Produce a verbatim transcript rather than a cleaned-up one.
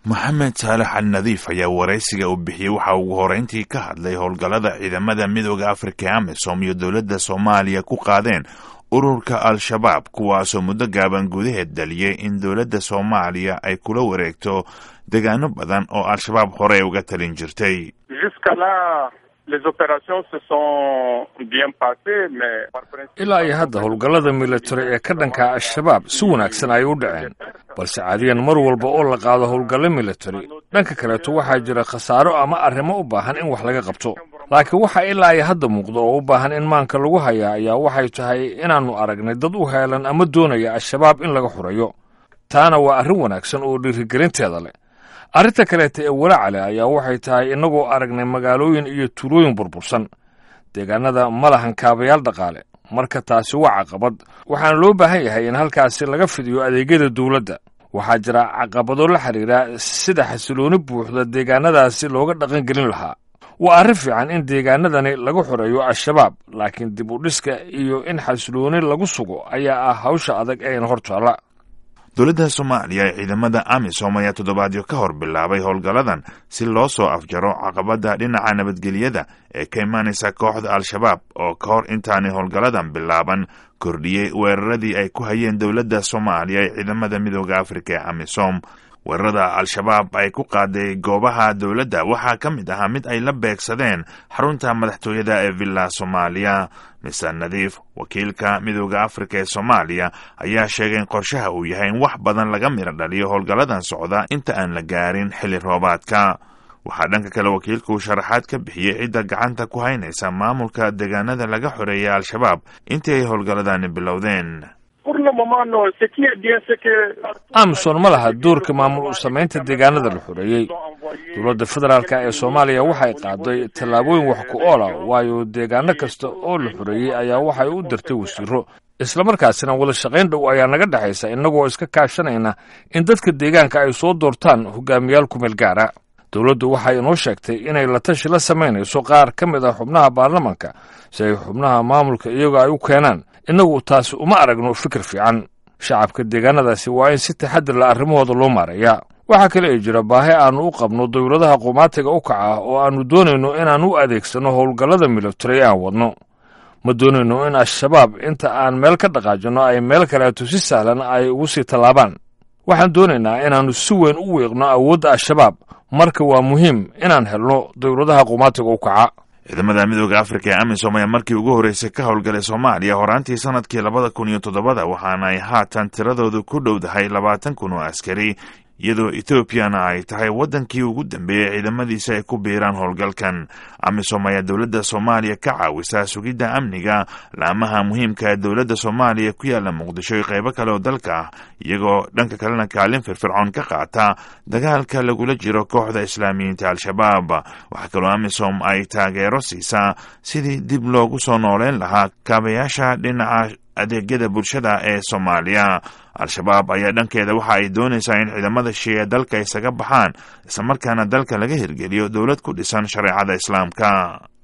Mohamed Salah Al-Nadiif ayaa waraysiga u bixiyay waxa uu horeyntii ka hadlay howlgallada ciidamada midowga Afrika AMISOM iyo dowladda Soomaaliya ku qaadeen ururka Al-Shabaab kuwaasoo muddo gaaban gudaheed dhaliyay in dowladda Soomaaliya ay kula wareegto deegaano badan oo Al-Shabaab hore uga talin jirtay. Les opérations se sont bien passées mais ilaa iyo hadda howlgallada military ee ka dhanka Al-Shabaab si wanaagsan ay u dhaceen balse caadiyan mar walba oo la qaado howlgallo military dhanka kaleeto waxaa jira khasaaro ama arrimo u baahan in wax laga qabto laakiin waxa ilaa iyo hadda muuqdo oo u baahan in maanka lagu hayaa ayaa waxay tahay inaannu aragnay dad u heelan ama doonaya Al-Shabaab in laga xurayo taana waa arrin wanaagsan oo dhiirigelinteeda leh. arrinta kaleeta ee walaaca ayaa waxay tahay inagoo aragnay magaalooyin iyo tuulooyin burbursan deegaanada malahan kaabayaal dhaqaale marka taasi waa caqabad waxaana loo baahan yahay in halkaasi laga fidiyo adeegyada dowladda waxaa jira caqabado la xiriira sida xasilooni buuxda deegaanadaasi looga dhaqan gelin lahaa waa arrin fiican in deegaanadani lagu xoreeyo Al-Shabaab laakiin dib u dhiska iyo in xasilooni lagu sugo ayaa ah hawsha adag ee hortaala. dowladda Soomaaliya ee ciidamada AMISOM ayaa toddobaadyo ka hor bilaabay howlgalladan si loo soo afjaro caqabada dhinaca nabadgelyada ee ka imaanaysa kooxda Al-Shabaab oo ka hor intaanay howlgalladan bilaaban kordhiyey weeraradii ay ku hayeen dowladda Soomaaliya ee ciidamada midowga Afrika ee AMISOM. weerarada Al-Shabaab ay ku qaaday goobaha dowladda waxaa ka mid ahaa mid ay la beegsadeen xarunta madaxtooyada ee Villa Soomaaliya. mister Nadiif wakiilka midowga Afrika ee Soomaaliya ayaa sheegay in qorshaha uu yahay in wax badan laga miro dhaliyo howlgalladan socda inta aan la gaarin xilli roobaadka. waxaa dhanka kale wakiilku uu sharaxaad ka bixiyey cidda gacanta ku haynaysa maamulka deegaanada laga xoreeyay Al-Shabaab intii ay howlgalladani bilowdeen. AMISOM ma laha doorka maamul u samaynta deegaanada la xoreeyey. dowladda federaalka ee Soomaaliya waxay qaaday tallaabooyin wax ku ool ah waayo deegaano kasta oo la xoreeyey ayaa waxay u dirtay wasiiro isla markaasina wada shaqayn dhow ayaa naga dhaxaysa inagoo iska kaashanayna in dadka deegaanka ay soo doortaan hogaamiyaal ku meel gaara. dowladdu waxay inoo sheegtay inay la tashi la samaynayso qaar ka mid ah xubnaha baarlamaanka si ay xubnaha maamulka iyagoo ay u keenaan inagu taasi uma aragno fikir fiican. shacabka deegaanadaasi waa in si taxadir la arrimahooda loo maareeyaa. waxaa kale ay jira baahi aanu u qabno dowladaha qumaatiga u kaca oo aanu doonayno inaan u adeegsano howlgallada military aan wadno. ma doonayno in Al-Shabaab inta aan meel ka dhaqaajino ay meel kaleeto si sahlan ay ugu sii tallaabaan. waxaan doonaynaa inaannu si weyn u weeqno awoodda Al-Shabaab marka waa muhiim inaan helno dowladaha qumaatiga u kaca. ciidamada midowga Afrika ee AMISOM ayaa markii ugu horeysay ka howlgalay Soomaaliya horaantii sanadkii labada kun iyo toddoba waxaana ay haatan tiradoodu ku dhowdahay labaatan kun oo askari iyadoo Ethiopiana ay tahay wadankii ugu dambeeyay ciidamadiisa ay ku biiraan howlgalkan. AMISOM ayaa dowladda Soomaaliya ka caawisa sugidda amniga laamaha muhiimka ee dowladda Soomaaliya ku yaala Muqdisho iyo qaybo kale oo dalka ah iyagoo dhanka kalena kaalin firfircoon ka qaata dagaalka lagula jiro kooxda Islaamiyiinta Al-Shabaab. waxaa kaloo AMISOM ay taageero siisaa sidii dib loogu soo nooleyn lahaa kaabayaasha dhinaca adeegyada bulshada ee Soomaaliya. Al-Shabaab ayaa dhankeeda waxa ay doonaysaa in ciidamada Shiica dalka isaga baxaan isla markaana dalka laga hirgeliyo dowlad ku dhisan shareecada Islaamka.